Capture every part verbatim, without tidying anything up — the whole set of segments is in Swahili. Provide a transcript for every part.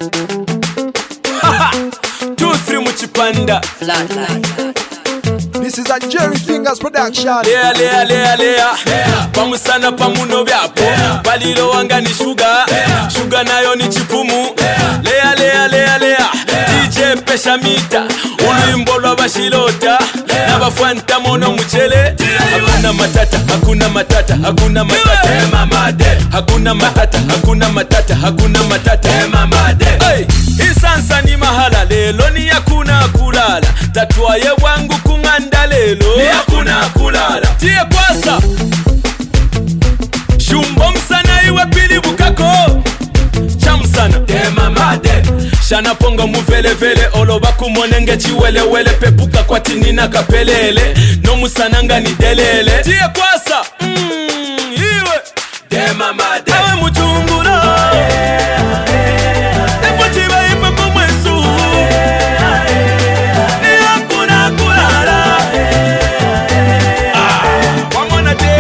Two, three muchipanda. This is a Jerry Fingers production. Lea, lea, lea, lea. Pamusana pamuno byapo. Balilo wanga ni sugar. Sugar nayo ni chipumu. Lea, lea, lea, lea. D J pesha mita. Ulimbo lwa bashilota. Nabafwanta mono mchele. Hakuna matata, hakuna matata, hakuna matata. Hakuna matata, hakuna matata, hakuna matata. Hey, isansa ni mahala lelo ni yakuna kulala. Tatwaye wangu kunganda lelo ni yakuna kulala. Tie kwasa Shumbo msana iwe pili bukako Chamsana Dema made Shana ponga muvele vele Oloba kumonenge chiwele wele Pepuka kwa tinina kapelele No musananga ni delele Tie kwasa Mmm Iwe Dema made Awe mchungura Epo chiba ipe kumwesu Ni yakuna kulala Ah Wamona te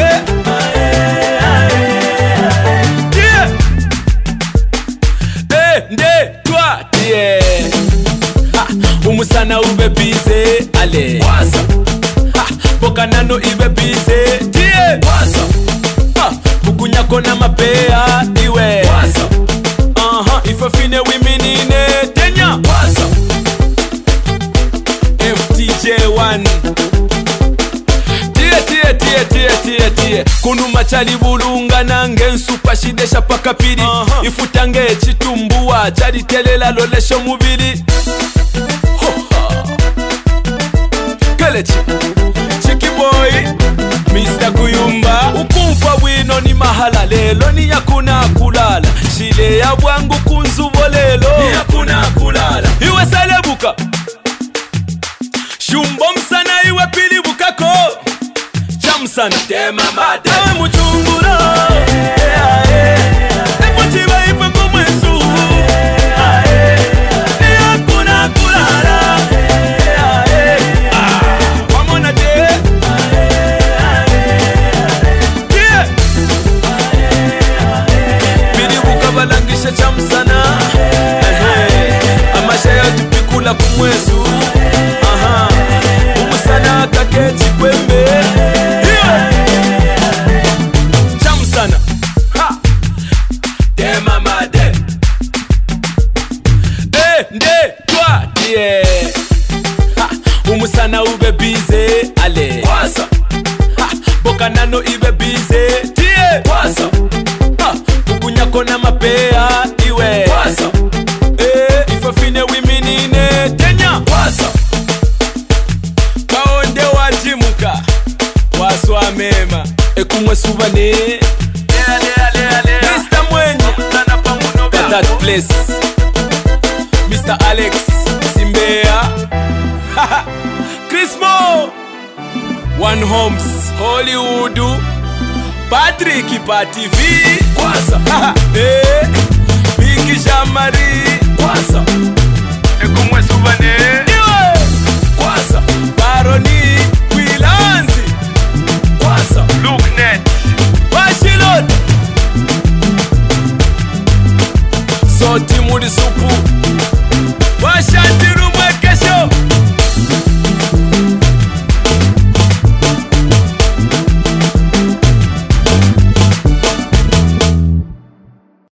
Umusana ube bize ale Wasa ha, boka nano ibe bize Tie Wasa ha, bukunyako na mapea iwe Wasa Aha, uh-huh. Ife fine wiminine Tenya Wasa F T J one Tie, tie, tie, tie, tie, tie Kunu machali bulunga nange nsupa shidesha paka pili uh-huh. Ifutange chitumbuwa Chadi telela lolesho mubili Chiki boy Mister Kuyumba Ukumfa wino ni mahala lelo ni yakuna kulala Shile ya wangu kunzubo lelo ni yakuna kulala Iwe salebuka Shumbo msana iwe pili bukako Chamsana Dema made Awe mchungura yeah, yeah. Epo chiba ife kumwesu ni yakuna kulala Chamsana Amashaya tupikula kumwesu Aha Umusana kakechi kwembe yeah. Chamsana ha. Dema made Eh, nde, twa, tie ha. Umusana ube bize ale Wasa ha. Boka nano ibe bize Tie Wasa ha. Bukunyako na mapea iwe Wasa Eh, ife fine wiminine Tenya Wasa Kaonde wajimuka Waswa mema Ekumwe subane Lea, lea, lea, lea Mister Mwenye At that place Mister Alex Simbea Chris Mo One Homes Hollywood Patrick Pa T V Kwasa eh Biki Jamari Kwasa Ekumwe subane Iwe Kwasa Baroni Kwilanzi Kwasa Looknet Washilot Soti muri supu Washa